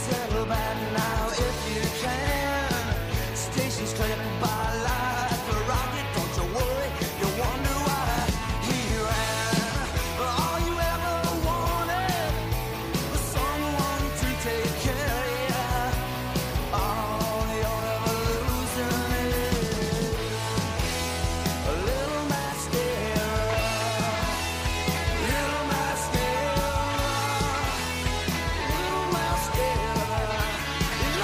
settle back now if you can. Stations clipped by light, the rocket, don't you worry, you wonder why he ran. All you ever wanted was someone to take care of you. All you're ever losing is a little mascara. Little mascara. Little mascara.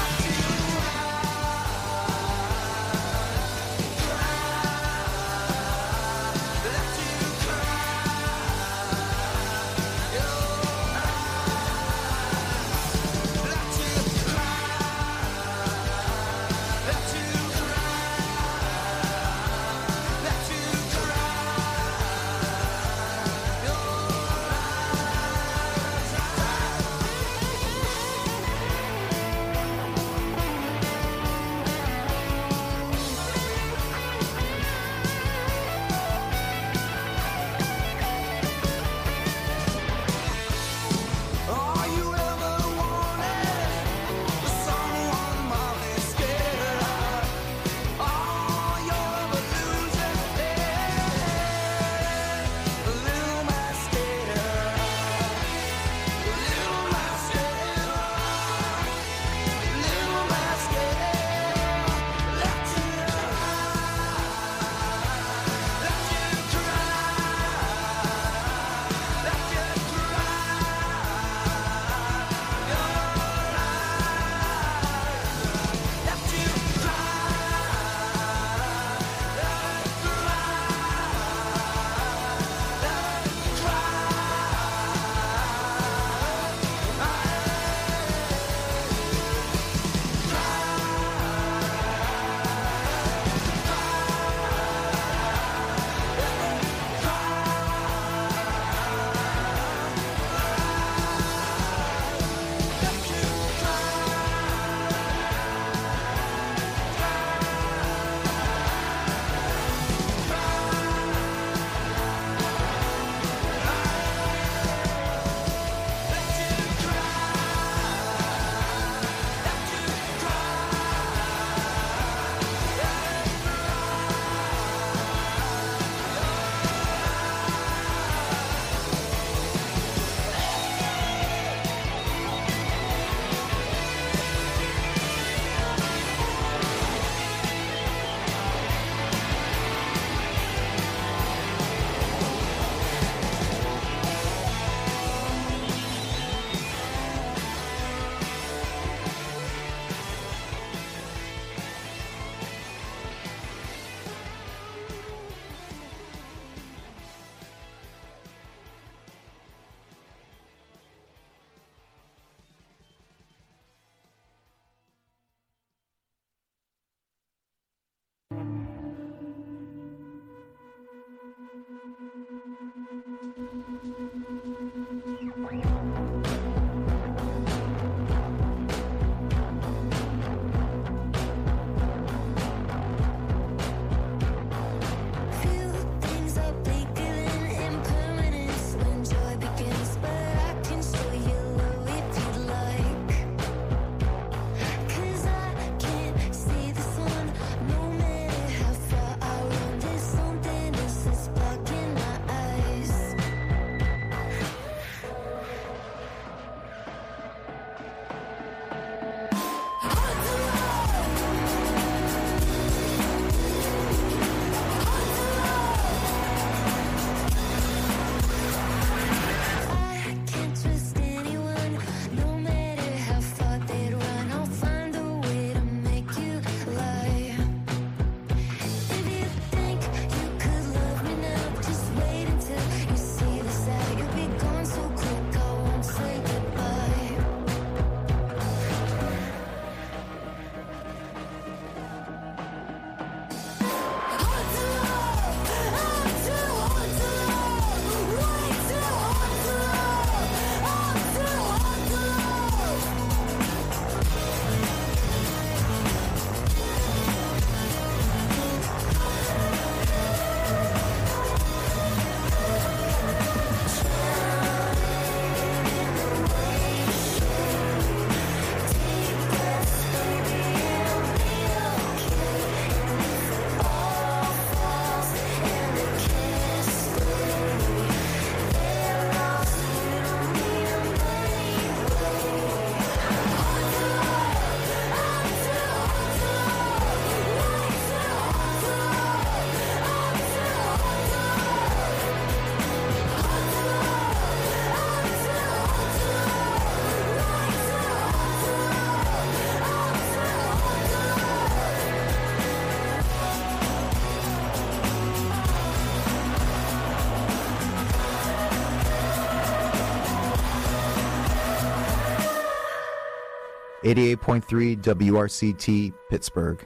88.3 WRCT, Pittsburgh.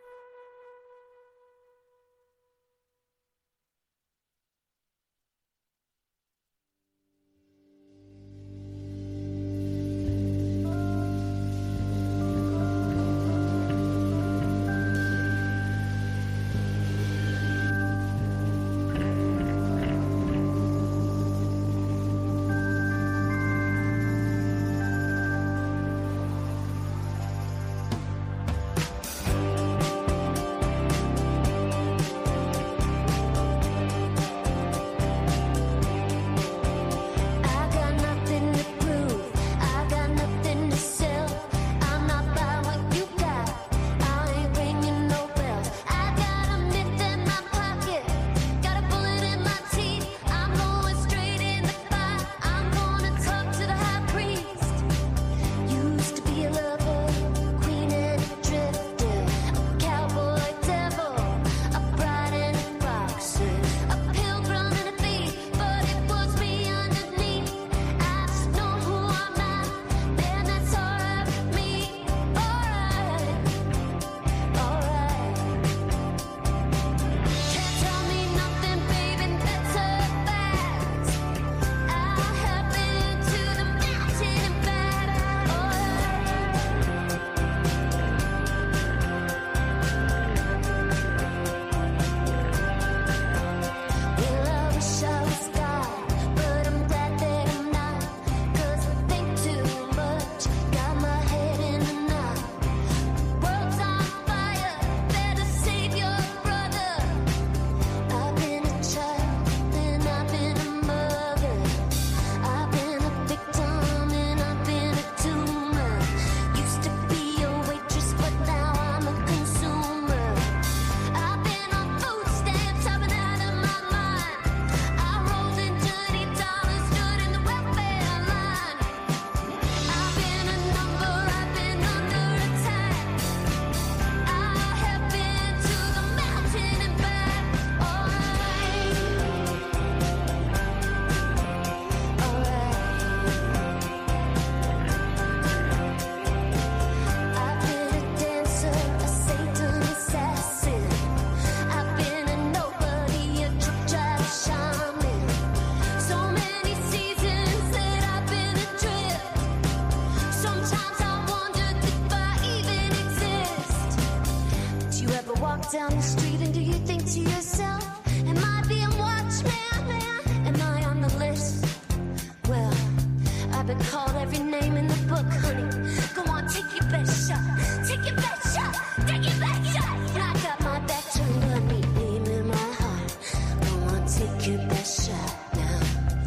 Down the street, and do you think to yourself, am I being watched, man? Am I on the list? Well, I've been called every name in the book, honey. Go on, take your best shot. Take your best shot. Take your best shot. And I got my back turned on me, aim in my heart. Go on, take your best shot now.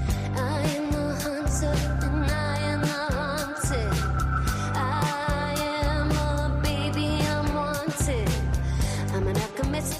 I am the hunter, and I am the hunted. I am a baby, I'm wanted. I'm an alchemist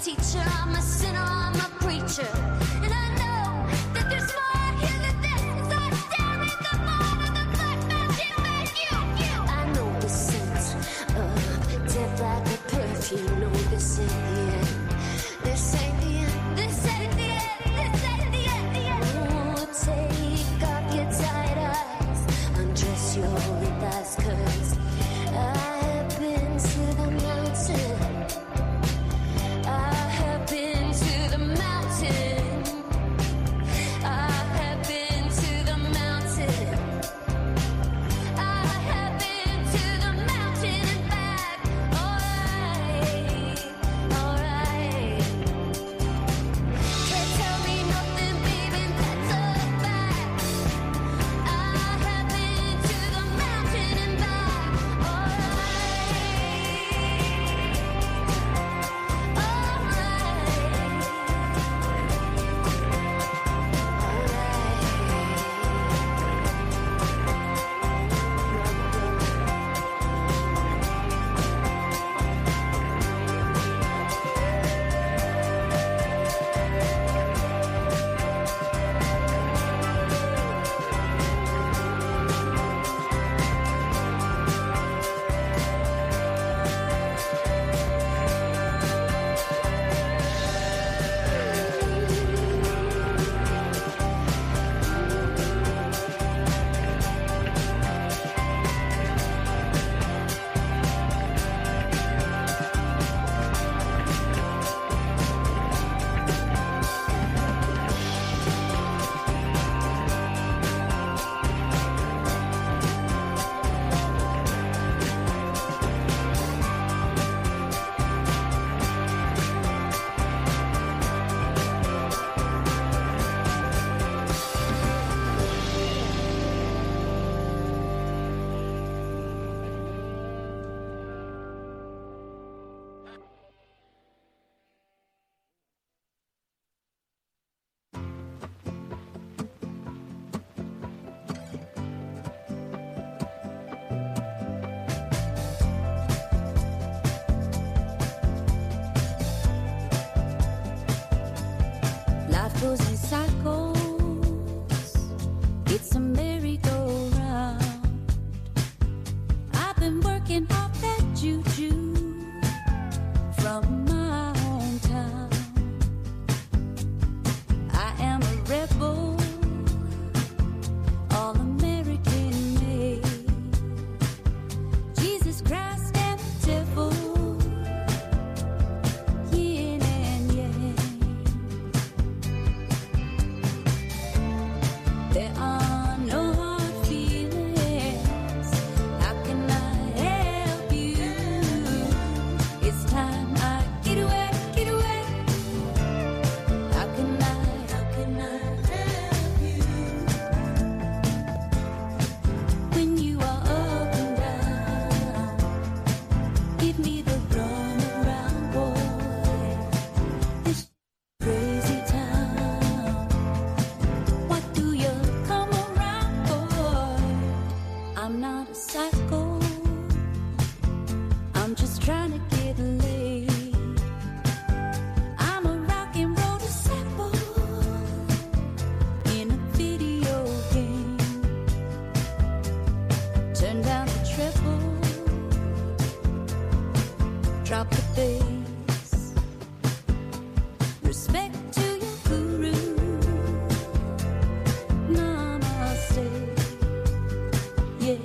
trying to get laid. I'm a rock and roll disciple in a video game. Turn down the treble, drop the bass. Respect to your guru. Namaste. Yeah.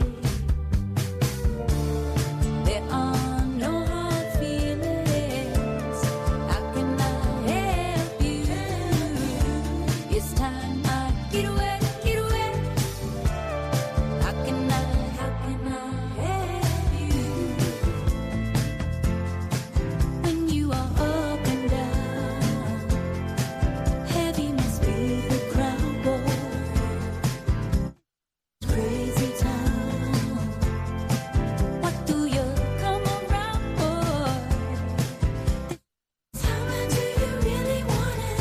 There are no hard feelings. How can I help you? It's time I get away, get away. How can I help you? When you are up and down, heavy must be the crowd, boy. Crazy town. What do you come around for? How much do you really want it?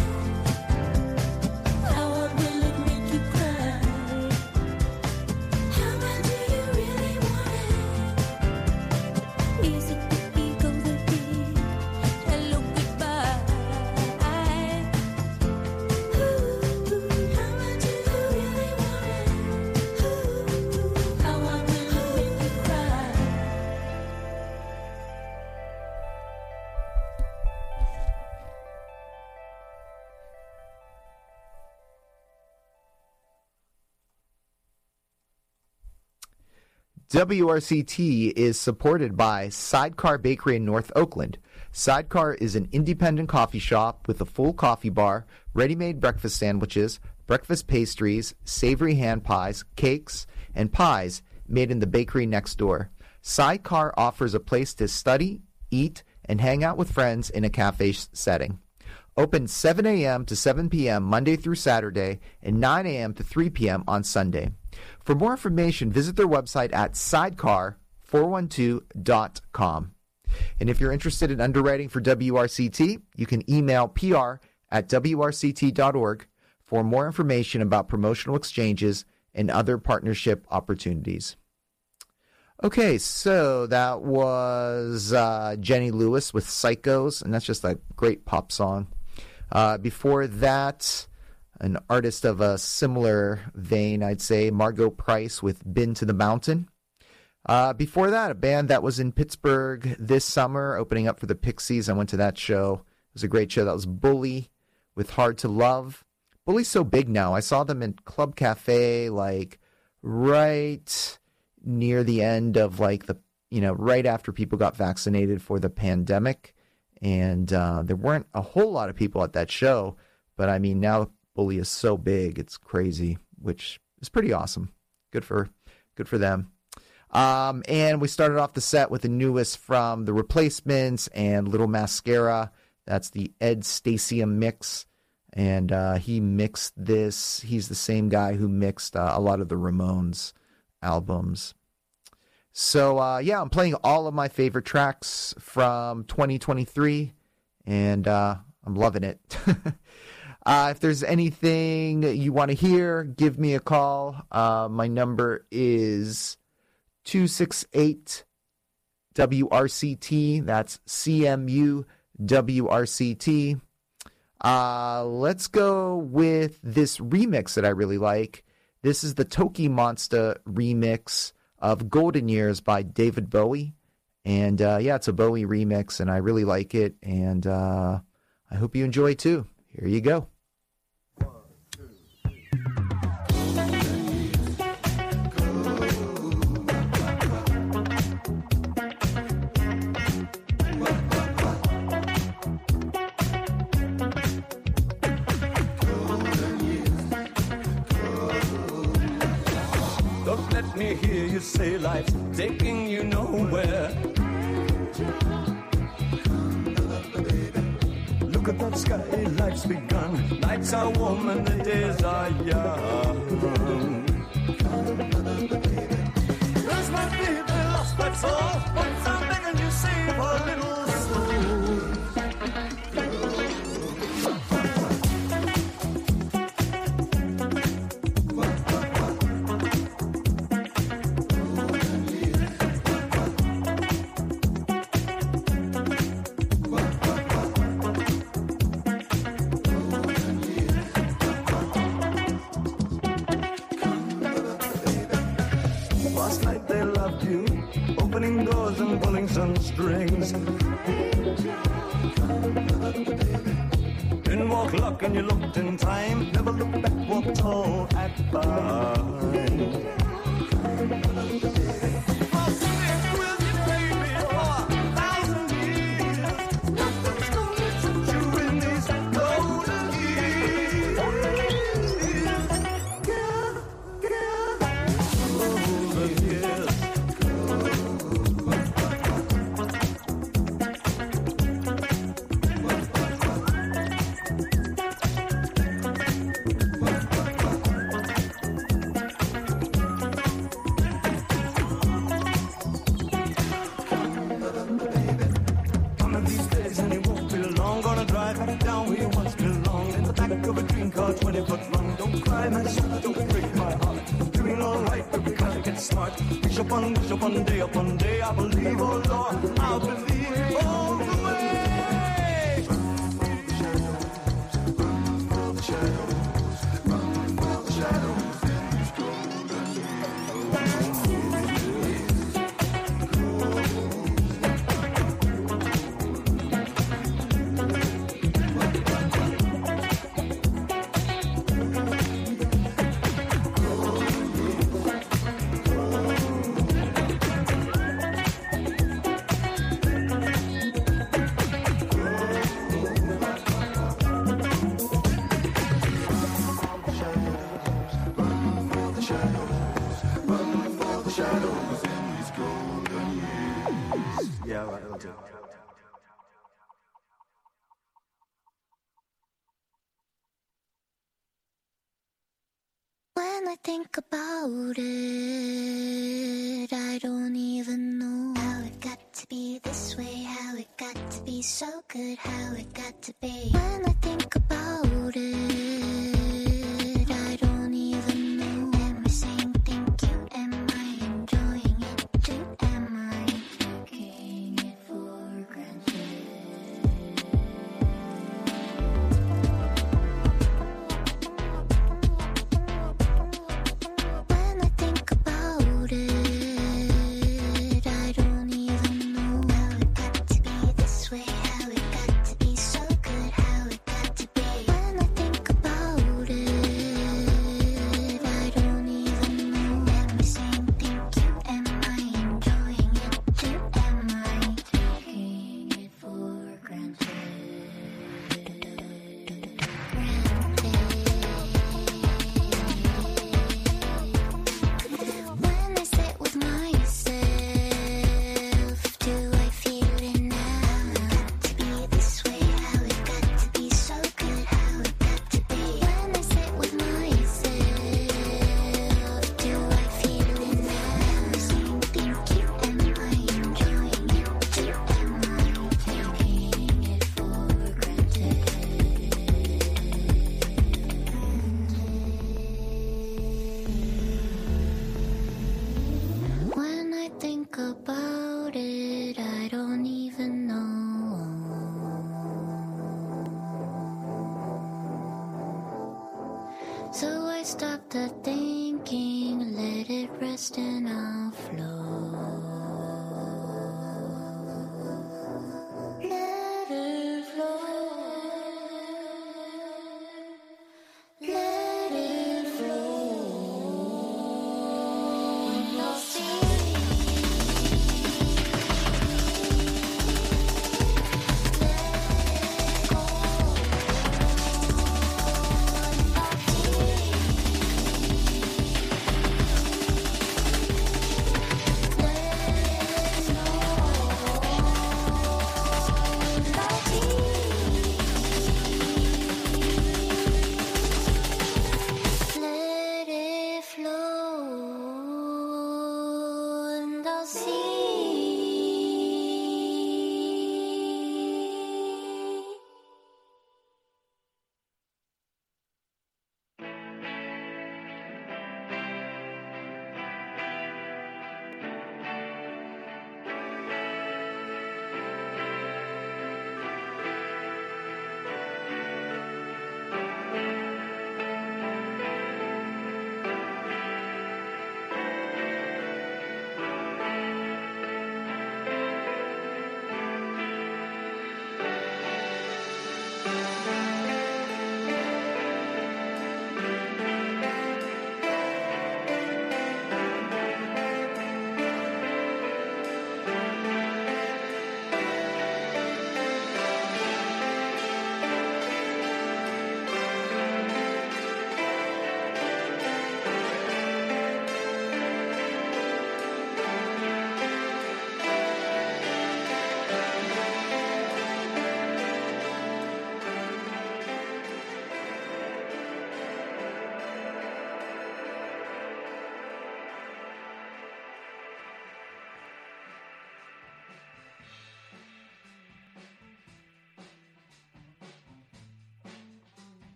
How hard will it make you cry? How much do you really want it? Is it the ego that did? Hello, goodbye. Ooh, how much do you really want it? Ooh, how hard will it make you cry? WRCT is supported by Sidecar Bakery in North Oakland. Sidecar is an independent coffee shop with a full coffee bar, ready-made breakfast sandwiches, breakfast pastries, savory hand pies, cakes, and pies made in the bakery next door. Sidecar offers a place to study, eat, and hang out with friends in a cafe setting. Open 7 a.m. to 7 p.m. Monday through Saturday and 9 a.m. to 3 p.m. on Sunday. For more information, visit their website at sidecar412.com. And if you're interested in underwriting for WRCT, you can email pr@wrct.org for more information about promotional exchanges and other partnership opportunities. Okay, so that was Jenny Lewis with Psychos, and that's just a great pop song. Before that, an artist of a similar vein, I'd say, Margot Price with Been to the Mountain. Before that, a band that was in Pittsburgh this summer, opening up for the Pixies. I went to that show. It was a great show. That was Bully with Hard to Love. Bully's so big now. I saw them in Club Cafe, like, right near the end of, like, the, right after people got vaccinated for the pandemic. And there weren't a whole lot of people at that show. But, I mean, now Bully is so big, it's crazy, which is pretty awesome. Good for them. And we started off the set with the newest from The Replacements and Little Mascara. That's the Ed Stasium mix. And he mixed this. He's the same guy who mixed a lot of the Ramones albums. So, I'm playing all of my favorite tracks from 2023. And I'm loving it. If there's anything you want to hear, give me a call. My number is 268-WRCT. That's CMU WRCT. Let's go with this remix that I really like. This is the Toki Monster remix of Golden Years by David Bowie. And it's a Bowie remix, and I really like it. And I hope you enjoy too. Here you go. Don't let me hear you say life's taking you nowhere. Look at that sky, life's begun. Nights are warm and the days are young. Where's my baby, lost my soul? Once I'm begging you, save a little soul. opening doors and pulling some strings. Didn't walk luck and you looked in time. Never look back, walk tall, act fine. I'll stick with you, baby, for 1,000 years. Nothing's gonna touch you in these golden years. Golden years. One of these days and it won't be long. Gonna drive down where you once belonged. In the back of a dream car, 20 foot long. Don't cry, my son, don't break my heart. Doing alright, but we gotta get smart. Wish upon day, upon day. I believe, oh Lord, I believe all the way. Yeah, right, it'll do. When I think about it, I don't even know how it got to be this way, how it got to be so good, how it got to be. When I think about it, I don't even know. Am I saying thank you? Am I enjoying it too? Am I taking it for granted? When I think about it, I don't even know how it got to be this way, how it got to be so good, how it got to be. When I think about it, I don't even know. Am I saying thank you? Am I enjoying it too? Am I taking it for granted? When I sit with myself, do I feel it now? Got to be this way, how it got to be so good, how it got to be. When I sit with myself, do I feel it now? Am I saying thank you? Am I enjoying it too? Am I taking it for granted? When I think about it, I don't even know. So I stopped the thinking, let it rest and I'll flow. Let it flow. Let it flow. And you'll see.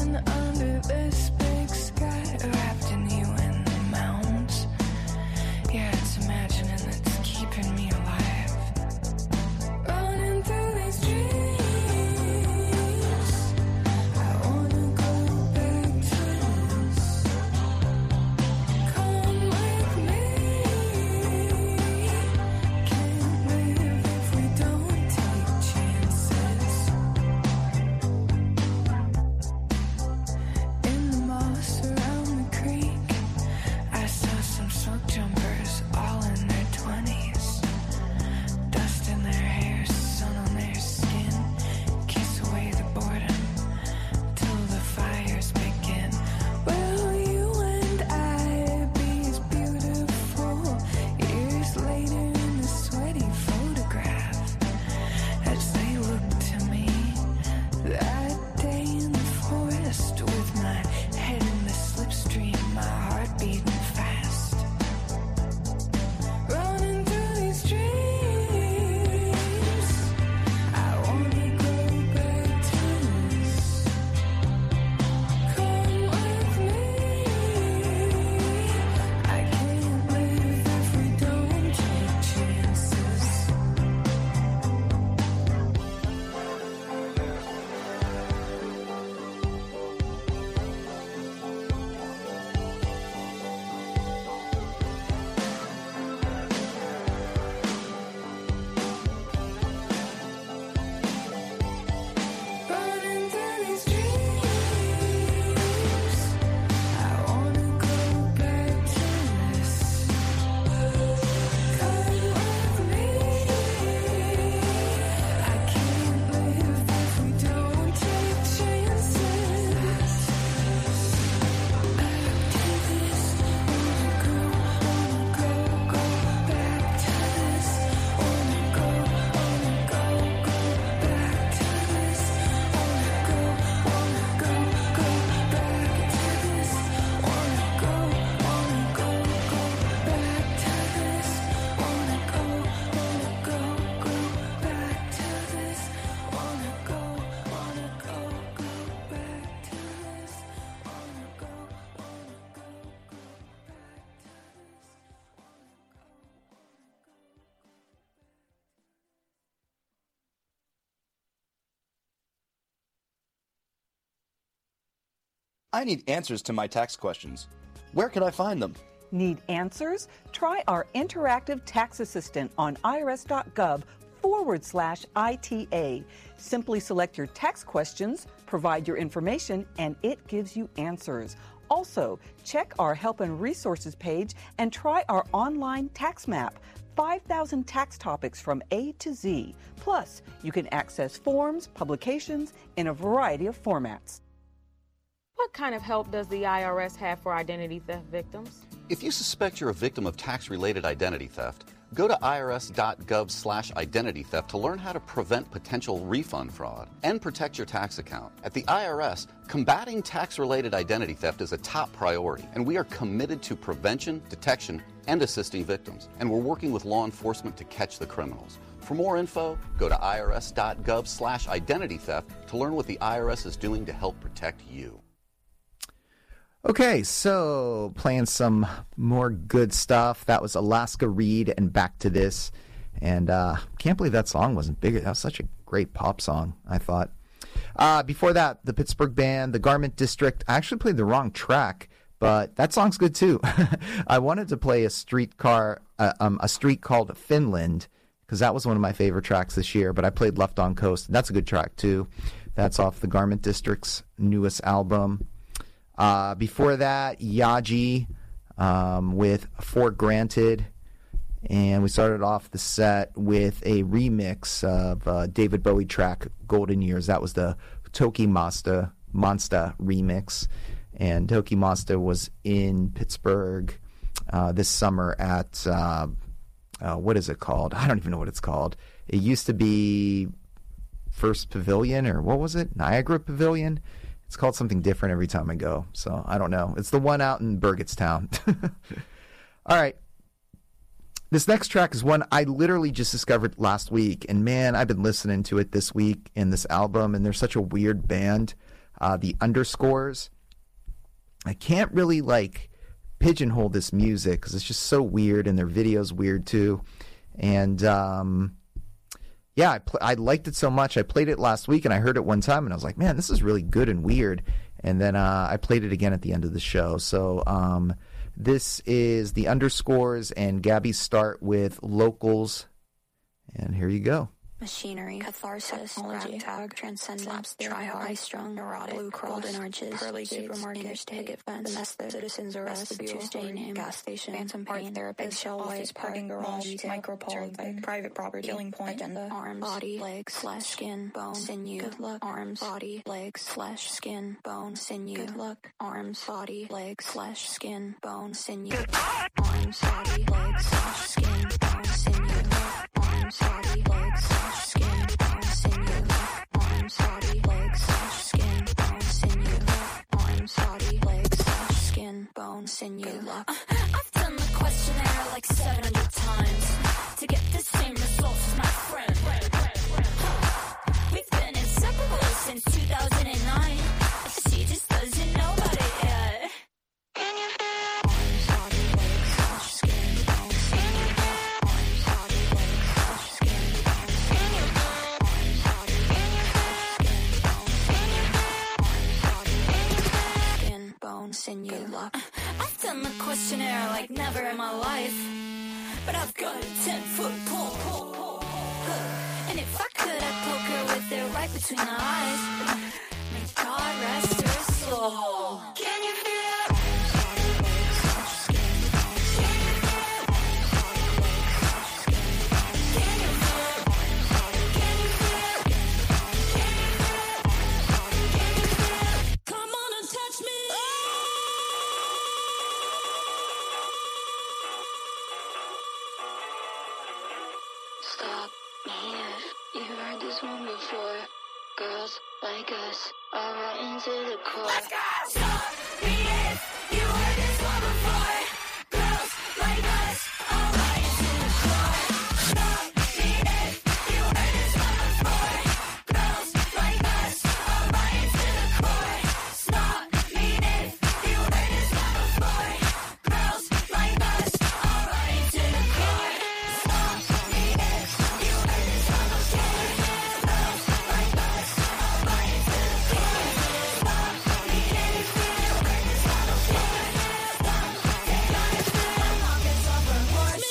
under this big sky, wrapped in you and the mountains. Yeah, it's imagining that's keeping me alive. Running through these dreams, I wanna go back to this. Come with me. Can't live if we don't take chances. In the moss around the creek, I saw some smoke jumpers, all in their 20s. Dust in their hair, sun on their skin. Kiss away the boredom till the fires begin. Will you and I be as beautiful years later in the sweaty photograph as they look to me that day in the forest with my head in the slipstream, my heart beating fast. Running through these dreams, I wanna go back to this. Come with me. I can't live if we don't take chances. Running through these dreams, I wanna go back to this. Come with me. I can't live if we don't take chances. Back to this, wanna go back to this. Wanna go back to this. Wanna go back to this. Wanna go back to this. Wanna go back to this. Wanna go back to this. I need answers to my tax questions. Where can I find them? Need answers? Try our interactive tax assistant on irs.gov/ITA. Simply select your tax questions, provide your information, and it gives you answers. Also, check our help and resources page and try our online tax map. 5,000 tax topics from A to Z. Plus, you can access forms, publications in a variety of formats. What kind of help does the IRS have for identity theft victims? If you suspect you're a victim of tax-related identity theft, go to irs.gov/identity theft to learn how to prevent potential refund fraud and protect your tax account. At the IRS, combating tax-related identity theft is a top priority, and we are committed to prevention, detection, and assisting victims. And we're working with law enforcement to catch the criminals. For more info, go to irs.gov/identity theft to learn what the IRS is doing to help protect you. Okay, so playing some more good stuff. That was Alaska Reed and Back to This. And can't believe that song wasn't bigger. That was such a great pop song, I thought. Before that, the Pittsburgh band, the Garment District. I actually played the wrong track, but that song's good too. I wanted to play a street called Finland, because that was one of my favorite tracks this year, but I played Left on Coast. That's a good track too. That's off the Garment District's newest album. Before that, Yaji with For Granted. And we started off the set with a remix of David Bowie track, Golden Years. That was the Toki Monsta remix. And Toki Monsta was in Pittsburgh this summer at, what is it called? I don't even know what it's called. It used to be First Pavilion, or what was it? Niagara Pavilion? It's called something different every time I go, so I don't know. It's the one out in Burgettstown. All right. This next track is one I literally just discovered last week, and man, I've been listening to it this week in this album, and they're such a weird band. the Underscores. I can't really like pigeonhole this music because it's just so weird, and their video's weird too. And yeah, I liked it so much. I played it last week, and I heard it one time, and I was like, man, this is really good and weird. And then I played it again at the end of the show. So this is the Underscores and Gabby Start with Locals. And here you go. Machinery, catharsis, ragtag, transcendence, try-hard, high-strung, neurotic, blue cross, golden arches, pearly supermarket, interstate, picket fence, domestic, citizens arrest, Tuesday name, gas station, phantom pain, therapist, shell light, parking garage, micropole, private property, killing point, agenda, arms, body, legs, flesh, skin, bone, sinew, good luck, arms, body, legs, flesh, skin, bone, sinew, good luck, arms, body, legs, flesh, skin, bone, sinew, arms, body, legs, flesh, skin, bone, sinew, arms, body, legs, skin, bone, sinew, arms, body, legs, flesh, skin, bone, sinew, arms, body, legs, flesh, skin, bone, sinew. I've done the questionnaire like 700 times to get the same results as my friend. We've been inseparable since 2009. She just doesn't know about it yet. Can you feel? Arms, body, legs, flesh, skin, bone, sinew, arms, body, legs, flesh, skin, bone, sinew. Sinew. I've done the questionnaire like never in my life, but I've got a 10-foot pole. And if I could, I'd poke her with it right between the eyes. May God rest her soul. Can you feel it? Stop me if you heard this one before. Girls like us are right into the core. Let's go! Stop me if you heard this one before. Girls like us are right into the core. Stop me if you heard this one before. Girls like us are right into the core. Stop me if you heard this one before. Girls like us are right into the core. Stop me if you heard this one before. Girls like us are right into the core. Stop me if you heard this one before. Stop, take on it, feel pockets of remorse.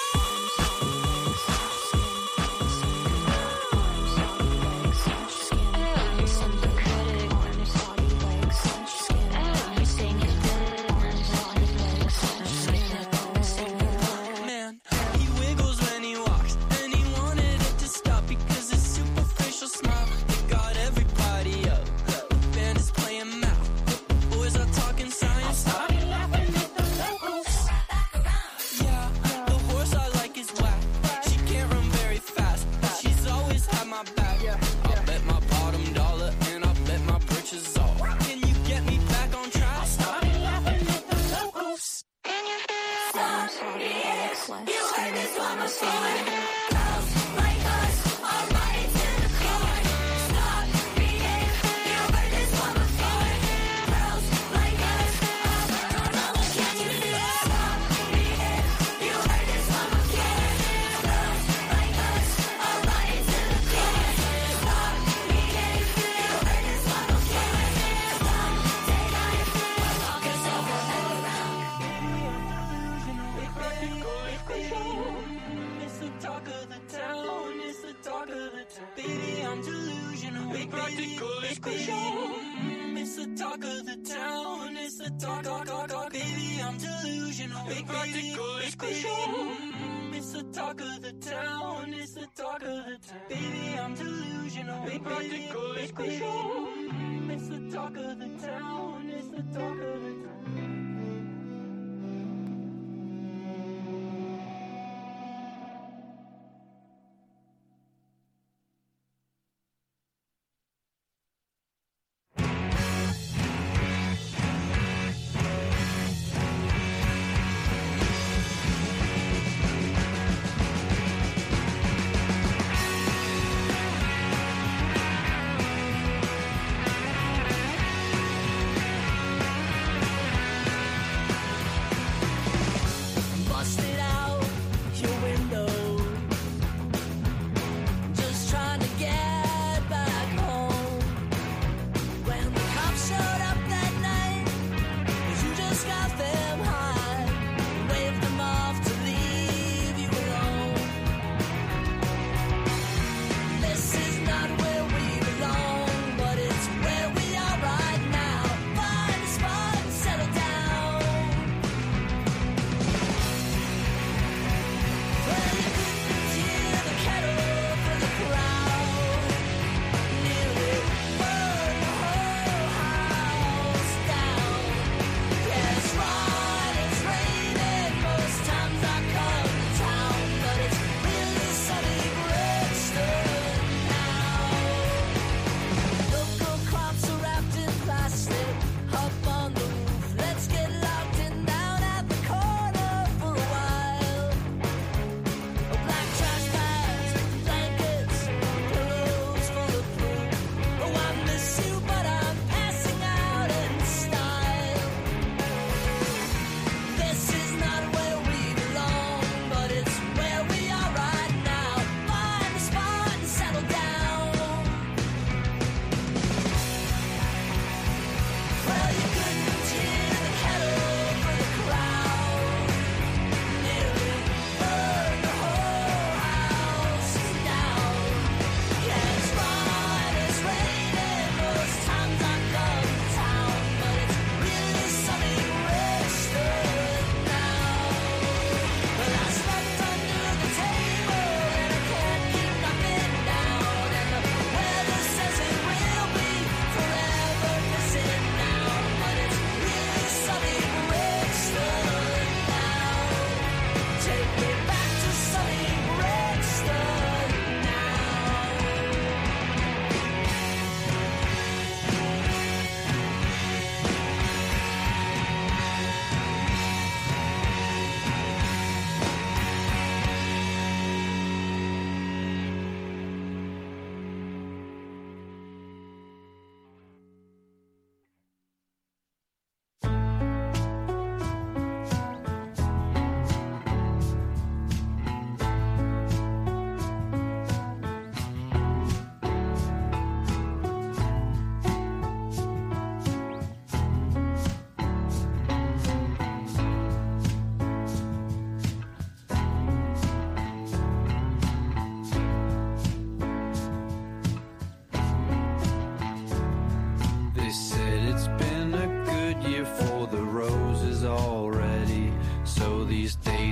Man, he wiggles when he walks, and he wanted it to stop because his superficial smile it got everybody up. The band is playing mouth, boys are talking science. Yeah, the horse I like is whack. She can't run very fast, but she's always had my back. I'll bet my bottom dollar and I'll bet my britches off. Can you get me back on track? It's the talk of the town, it's the talk of the town. Baby, I'm delusional. Big practical equation. It's the talk of the town, it's the talk. Baby, I'm delusional. Big practical equation. It's the talk of the town, it's the talk of the town. Baby, I'm delusional. Big practical equation. It's the talk of the town, it's the talk of the town.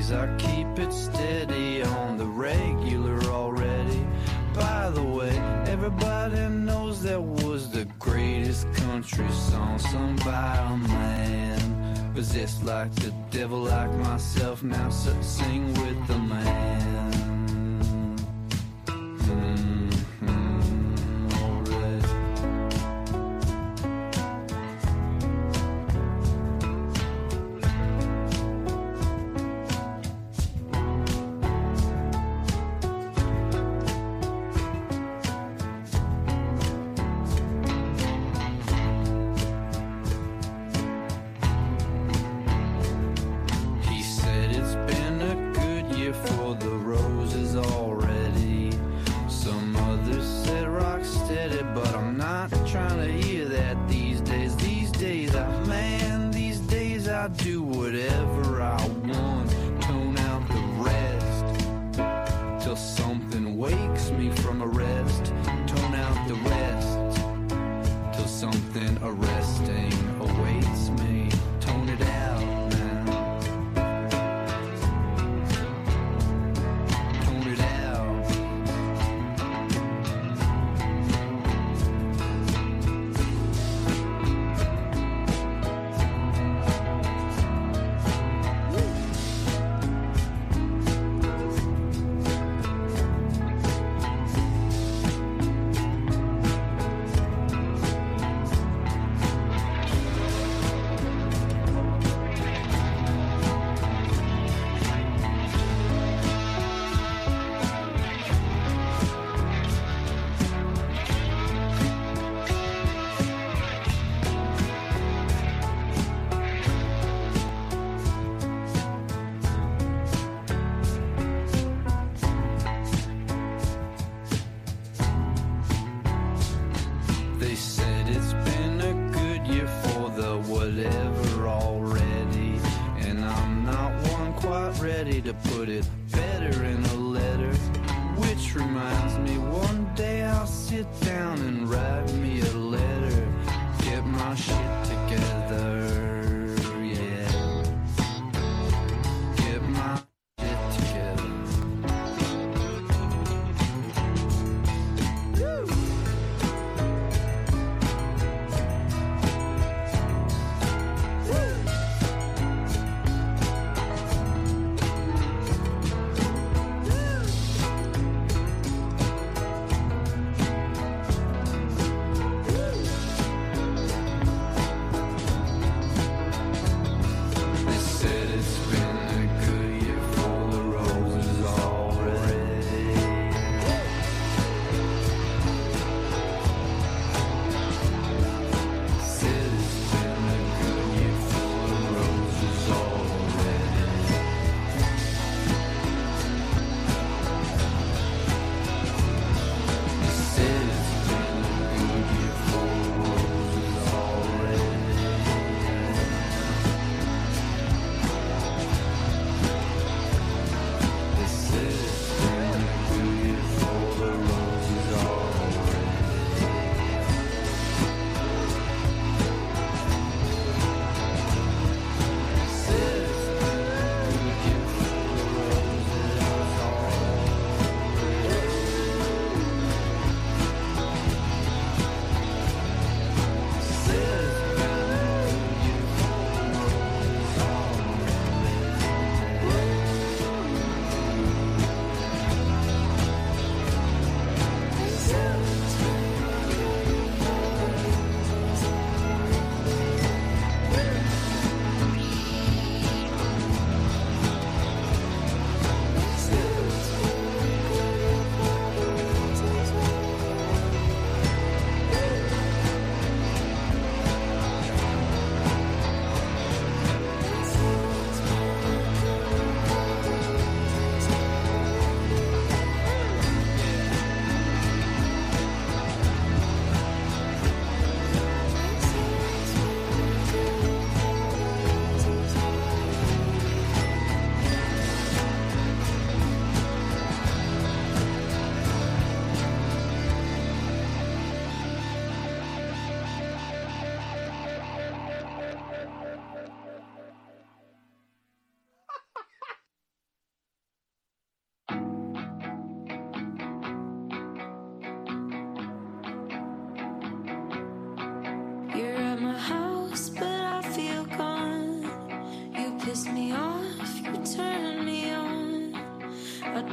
days I keep it steady on the regular already. By the way, everybody knows that was the greatest country song sung by a man. Possessed like the devil, like myself, now sing with the man. To put it better in a letter, which reminds me, one day I'll sit down and write me a letter, get my shit together, yeah, get my shit together. Woo!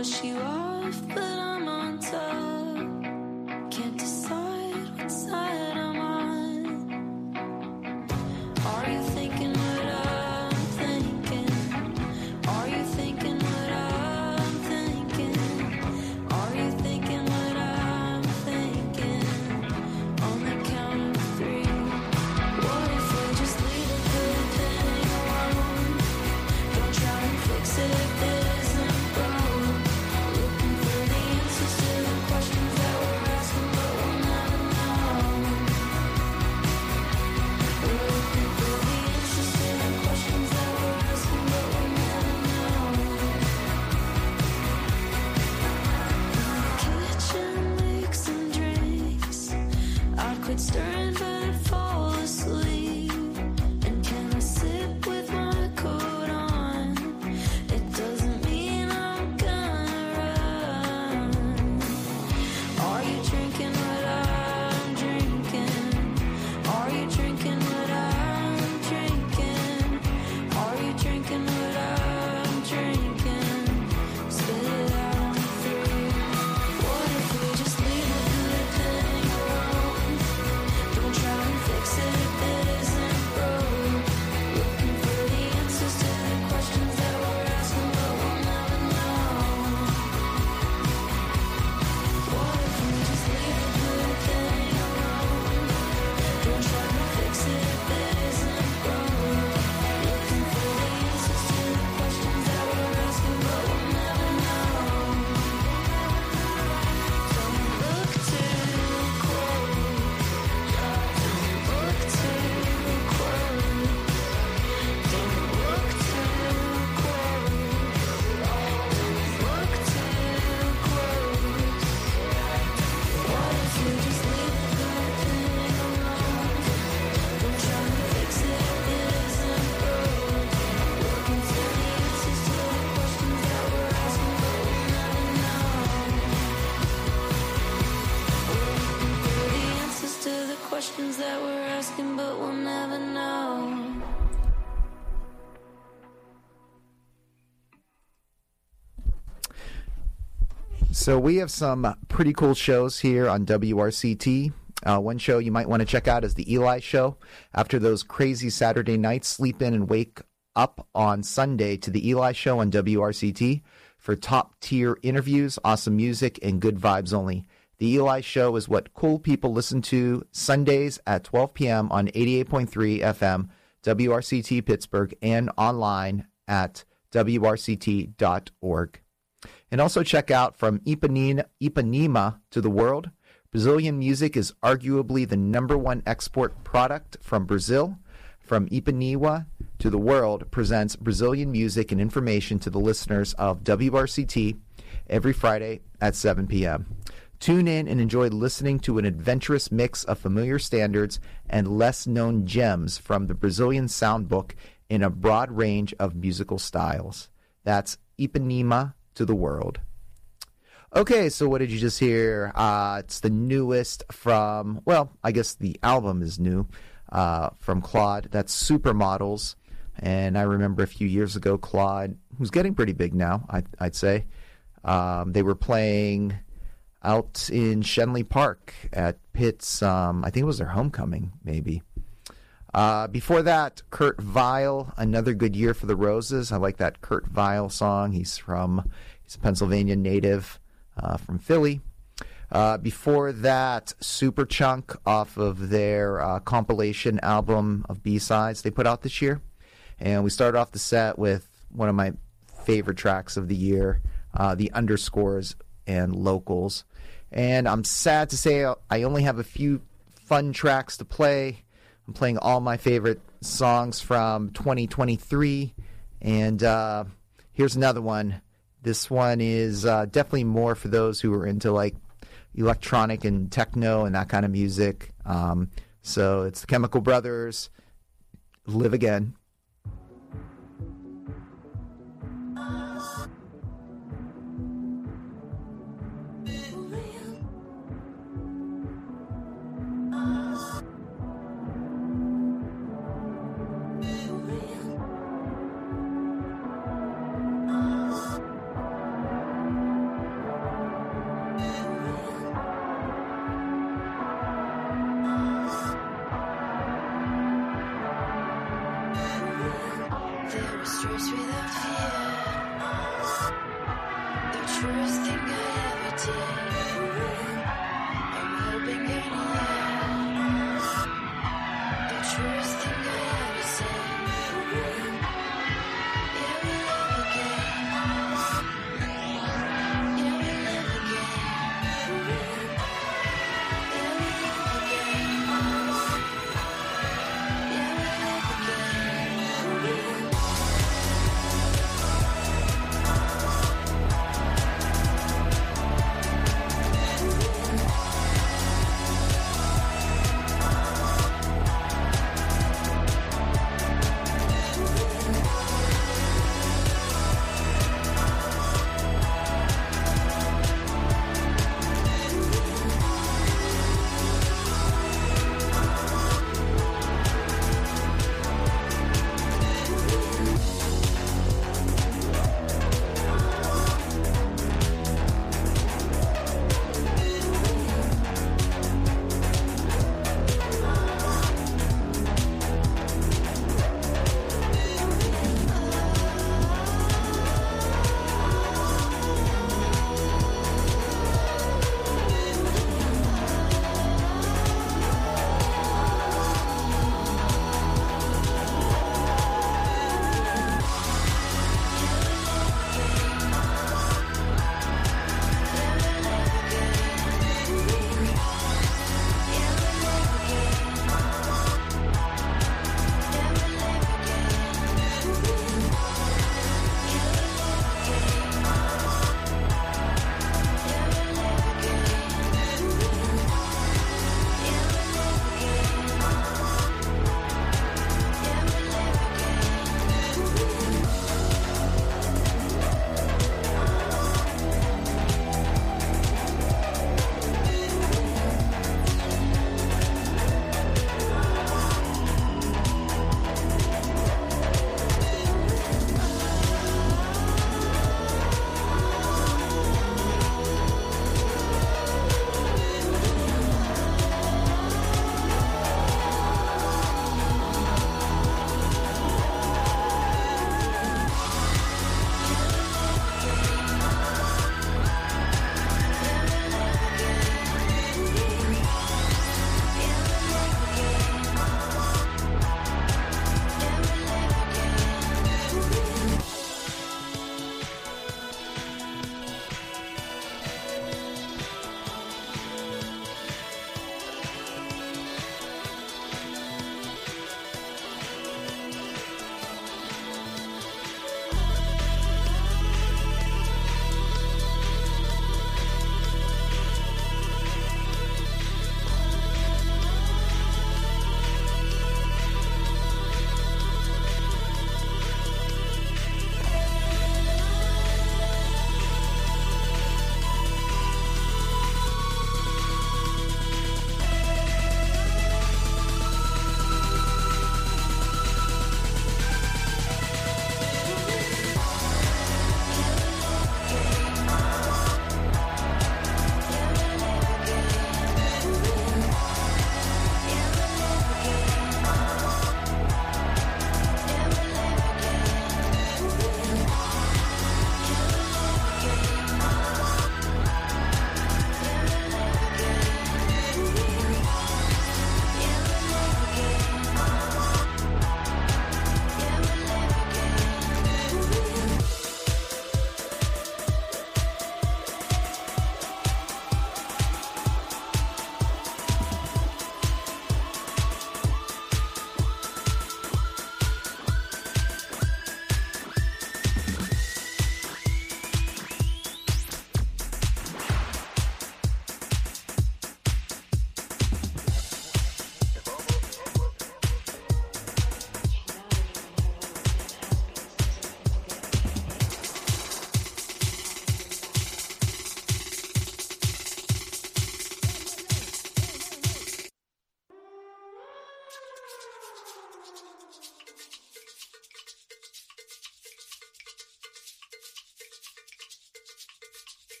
push you off, but I'm on top. Can't decide what side I'm on. Are you thinking what I'm thinking? Are you thinking what I'm thinking? Are you thinking what I'm thinking? On the count of 3. What if we just leave a good thing alone? Don't try and fix it if it isn't broke. Looking for the answers to the questions that we're asking, but we'll never know. We're looking for the answers to the questions that we're asking, but we'll never know. In the kitchen, make some drinks. I'd quit stirring, but I'd fall asleep. And can I sip with my coat on? It doesn't mean I'm gonna run. Are you drinking what I'm drinking? Are you drinking what I'm drinking? Are you drinking what I'm drinking? Spit it out on 3. What if we just leave a good thing alone? Don't try and fix it if it isn't broke. Looking for the answers to the questions that we're asking, but we'll never know. What if we just leave a good thing alone? Don't try and fix it if it isn't broke. Looking for the answers to the questions that we're asking, but we'll never know. Don't look too close. Don't look too close. Don't look too close. Don't look too close. What if we just leave a good thing alone? Don't try and fix it if it isn't broke. Looking for the answers to the questions that we're asking, but we'll never know. We're looking for the answers to the questions that we're asking, but we'll never know. So we have some pretty cool shows here on WRCT. One show you might want to check out is the Eli Show. After those crazy Saturday nights, sleep in and wake up on Sunday to the Eli Show on WRCT for top-tier interviews, awesome music, and good vibes only. The Eli Show is what cool people listen to Sundays at 12 p.m. on 88.3 FM, WRCT Pittsburgh, and online at WRCT.org. And also check out From Ipanema to the World. Brazilian music is arguably the #1 export product from Brazil. From Ipanema to the World presents Brazilian music and information to the listeners of WRCT every Friday at 7 p.m. Tune in and enjoy listening to an adventurous mix of familiar standards and less-known gems from the Brazilian soundbook in a broad range of musical styles. That's Ipanema to the World. Okay, so what did you just hear? It's the newest from, well, I guess the album is new, from Claude. That's Supermodels. And I remember a few years ago, Claude, who's getting pretty big now, I'd say, they were playing out in Shenley Park at Pitt's, I think it was their homecoming, maybe. Before that, Kurt Vile, Another Good Year for the Roses. I like that Kurt Vile song. He's a Pennsylvania native from Philly. Before that, Superchunk off of their compilation album of B-sides they put out this year. And we started off the set with one of my favorite tracks of the year, The Underscores and Locals. And I'm sad to say I only have a few fun tracks to play. I'm playing all my favorite songs from 2023. And here's another one. This one is definitely more for those who are into like electronic and techno and that kind of music. So it's the Chemical Brothers, Live Again. Stress without fear. The truest thing I ever did. I'm hoping you're near. The truest thing I ever said. Yeah, we love again. Yeah, we live again. Yeah, we live again. Yeah, we live again.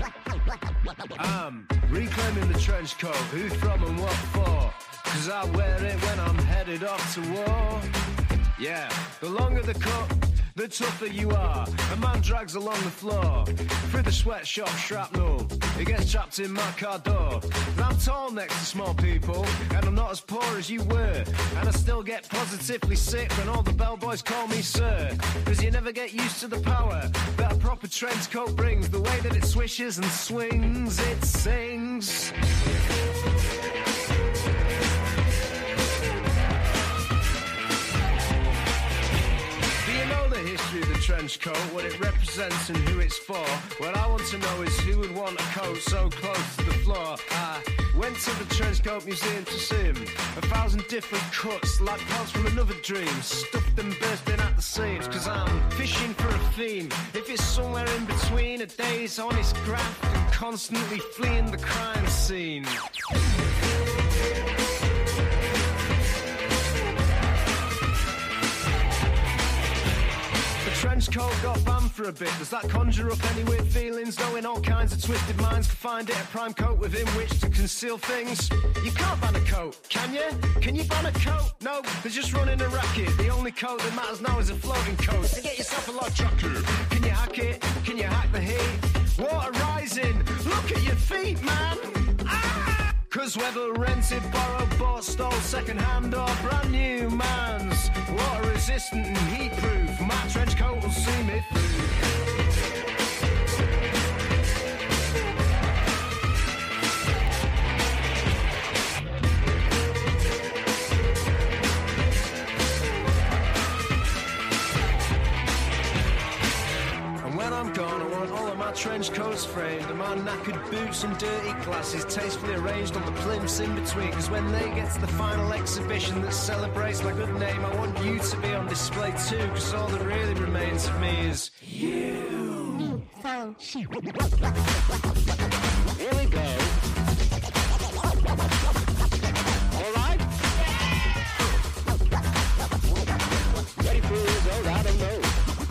I'm reclaiming the trench coat, who from and what for? 'Cause I wear it when I'm headed off to war. Yeah, the longer the cut, the tougher you are. A man drags along the floor, through the sweatshop shrapnel. He gets trapped in my car door. I'm tall next to small people, and I'm not as poor as you were. And I still get positively sick when all the bellboys call me sir. 'Cause you never get used to the power that a proper trench coat brings. The way that it swishes and swings, it sings. History of the trench coat, what it represents and who it's for. What I want to know is who would want a coat so close to the floor. I went to the Trench Coat Museum to see him. 1,000 different cuts, like parts from another dream, stuffed and bursting at the seams. 'Cause I'm fishing for a theme. If it's somewhere in between a day's honest graft and constantly fleeing the crime scene. Trench coat got banned for a bit. Does that conjure up any weird feelings? Knowing all kinds of twisted minds can find it a prime coat within which to conceal things. You can't ban a coat, can you? Can you ban a coat? No, they're just running a racket. The only coat that matters now is a floating coat. So get yourself a log jacket. Can you hack it? Can you hack the heat? Water rising. Look at your feet, man. Ah! 'Cause whether rented, borrowed, bought, stole, second-hand or brand new, man's water-resistant and heat-proof. My trench coat will see me through. I'm gone, I want all of my trench coats framed, and my knackered boots and dirty glasses tastefully arranged on the plimps in between. 'Cause when they get to the final exhibition that celebrates my good name, I want you to be on display too. 'Cause all that really remains of me is you. Here we go. All right? Ready for results? I don't know.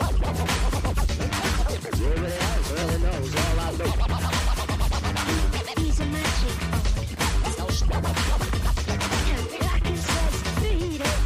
Everybody else really knows all I know. He's a magic. I can just beat it.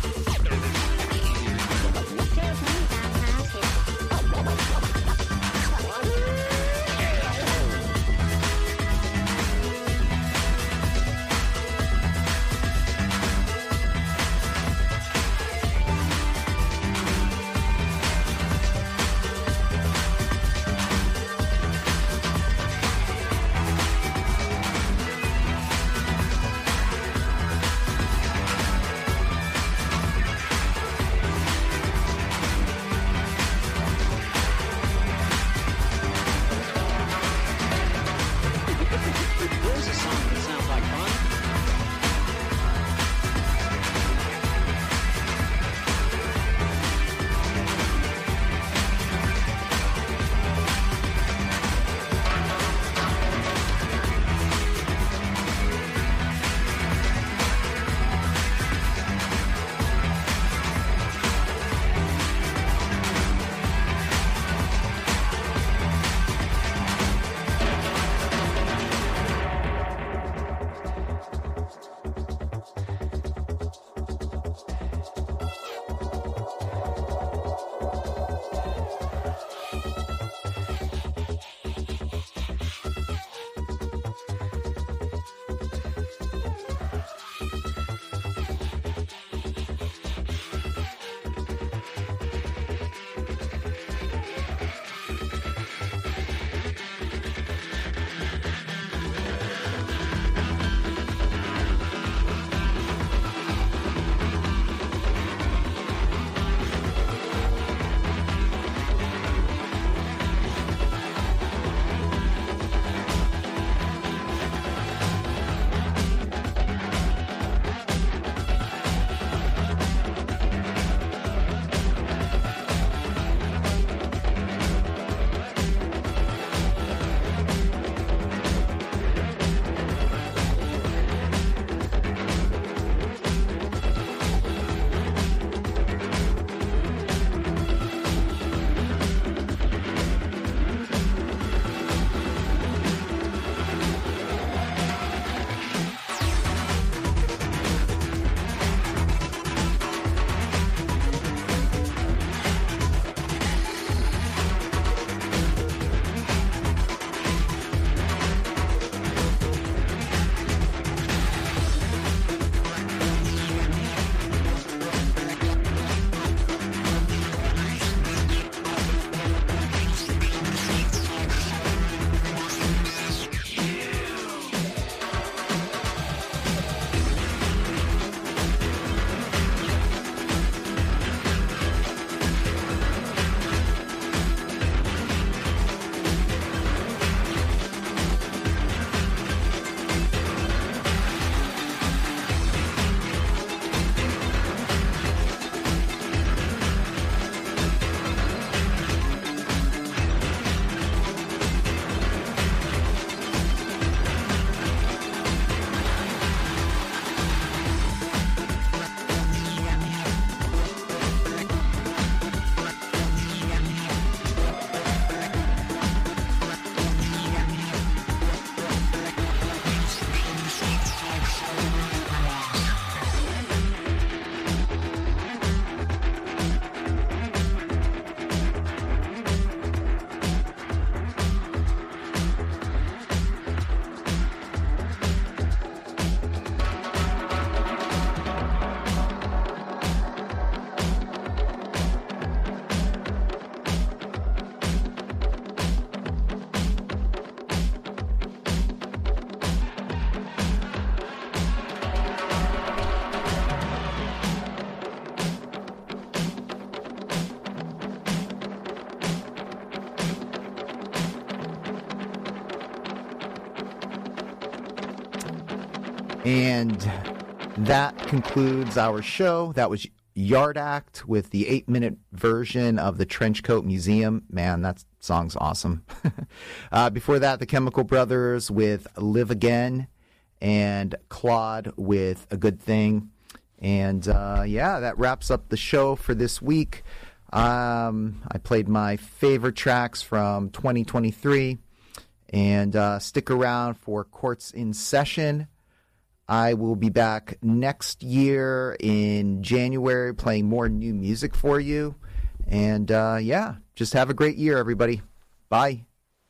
And that concludes our show. That was Yard Act with the 8-minute version of the Trenchcoat Museum. Man, that song's awesome. Before that, the Chemical Brothers with Live Again, and Claude with A Good Thing. And yeah, that wraps up the show for this week. I played my favorite tracks from 2023. And stick around for Courts in Session. I will be back next year in January playing more new music for you. And yeah, just have a great year, everybody. Bye.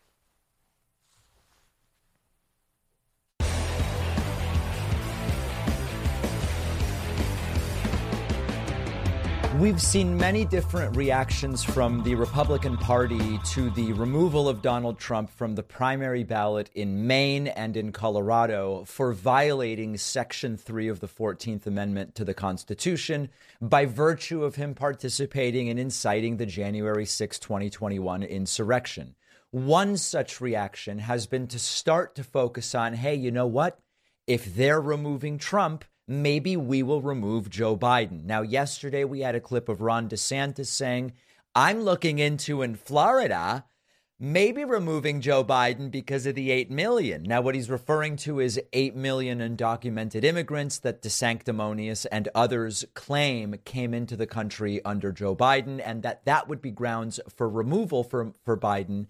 We've seen many different reactions from the Republican Party to the removal of Donald Trump from the primary ballot in Maine and in Colorado for violating Section 3 of the 14th Amendment to the Constitution by virtue of him participating and inciting the January 6, 2021 insurrection. One such reaction has been to start to focus on, hey, you know what? If they're removing Trump, maybe we will remove Joe Biden. Now, yesterday we had a clip of Ron DeSantis saying, I'm looking into in Florida, maybe removing Joe Biden because of the 8 million. Now, what he's referring to is 8 million undocumented immigrants that DeSanctimonious and others claim came into the country under Joe Biden, and that would be grounds for removal for Biden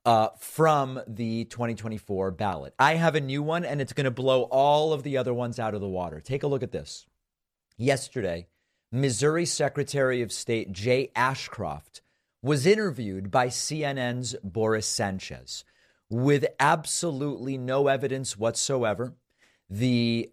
from the 2024 ballot. I have a new one, and it's going to blow all of the other ones out of the water. Take a look at this. Yesterday, Missouri Secretary of State Jay Ashcroft was interviewed by CNN's Boris Sanchez with absolutely no evidence whatsoever. The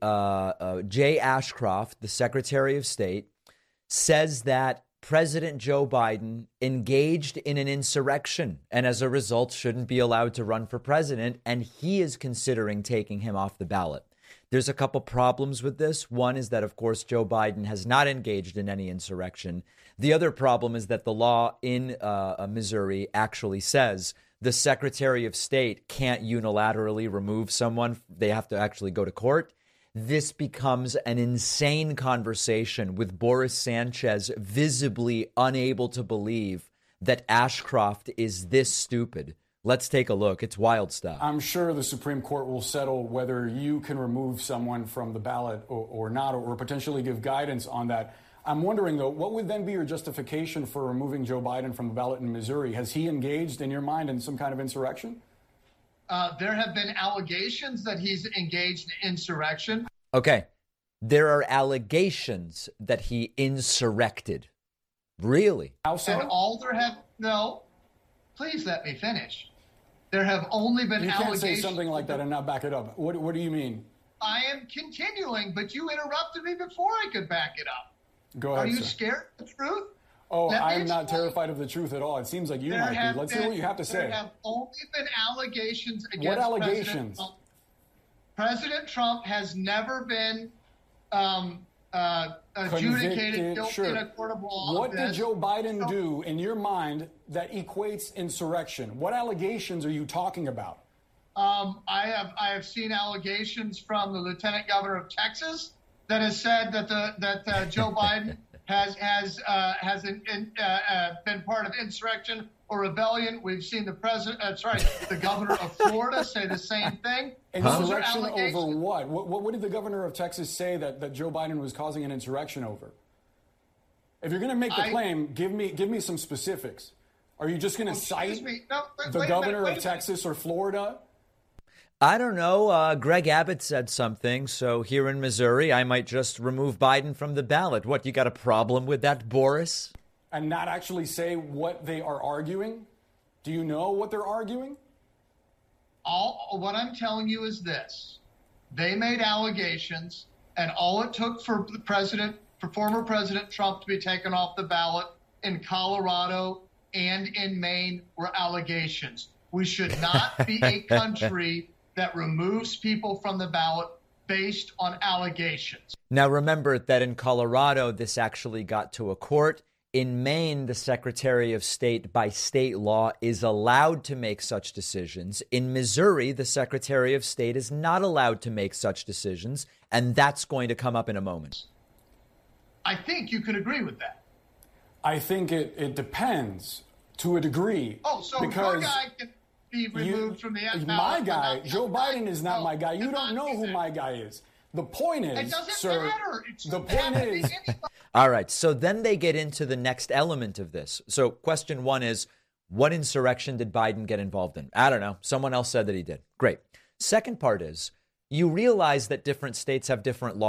Jay Ashcroft, the Secretary of State, says that President Joe Biden engaged in an insurrection and as a result shouldn't be allowed to run for president. And he is considering taking him off the ballot. There's a couple problems with this. One is that, of course, Joe Biden has not engaged in any insurrection. The other problem is that the law in Missouri actually says the Secretary of State can't unilaterally remove someone. They have to actually go to court. This becomes an insane conversation with Boris Sanchez visibly unable to believe that Ashcroft is this stupid. Let's take a look. It's wild stuff. I'm sure the Supreme Court will settle whether you can remove someone from the ballot or not, or potentially give guidance on that. I'm wondering, though, what would then be your justification for removing Joe Biden from the ballot in Missouri? Has he engaged, in your mind, in some kind of insurrection? There have been allegations that he's engaged in insurrection. Okay. There are allegations that he insurrected. Really? How so? And all there have... No. Please let me finish. There have only been allegations... You can't say something like that and not back it up. What do you mean? I am continuing, but you interrupted me before I could back it up. Go ahead, Are you sir. scared of the truth? Oh, I'm not terrified of the truth at all. It seems like you might be. Let's hear what you have to say. There have only been allegations against What allegations? President Trump has never been adjudicated guilty in a court of law. What did Joe Biden do, in your mind, that equates insurrection? What allegations are you talking about? I have seen allegations from the Lieutenant Governor of Texas that has said that Joe Biden has been part of insurrection or rebellion. We've seen the governor of Florida say the same thing. Insurrection over what? What did the governor of Texas say that Joe Biden was causing an insurrection over? If you're going to make the claim, give me some specifics. Are you just going to cite the governor of Texas or Florida? I don't know. Greg Abbott said something. So here in Missouri, I might just remove Biden from the ballot. What, you got a problem with that, Boris? And not actually say what they are arguing? Do you know what they're arguing? What I'm telling you is this. They made allegations, and all it took for former President Trump to be taken off the ballot in Colorado and in Maine were allegations. We should not be a country that removes people from the ballot based on allegations. Now, remember that in Colorado, this actually got to a court. In Maine, the Secretary of State by state law is allowed to make such decisions. In Missouri, the Secretary of State is not allowed to make such decisions, and that's going to come up in a moment. I think you could agree with that. I think it depends to a degree. Oh, so your guy can be removed from the ballot. My guy, Joe Biden is not my guy. You don't know who my guy is. The point is, it doesn't sir, matter. the point is, all right. So then they get into the next element of this. So question one is, what insurrection did Biden get involved in? I don't know. Someone else said that he did. Great. Second part is, you realize that different states have different laws.